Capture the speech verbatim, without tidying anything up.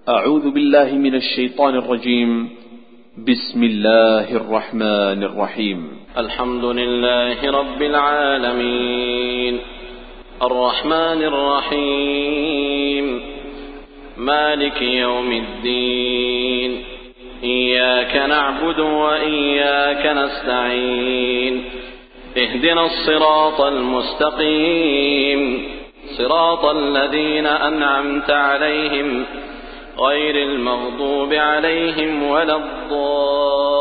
أعوذ بالله من الشيطان الرجيم. بسم الله الرحمن الرحيم. الحمد لله رب العالمين الرحمن الرحيم مالك يوم الدين إياك نعبد وإياك نستعين اهدنا الصراط المستقيم صراط الذين أنعمت عليهم غير المغضوب عليهم ولا الضالين